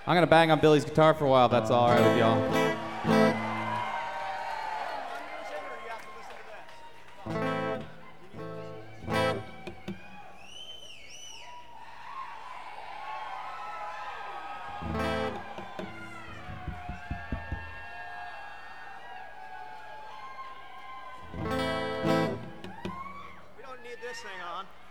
I'm gonna bang on Billy's guitar for a while, if that's all right with y'all. We don't need this thing on.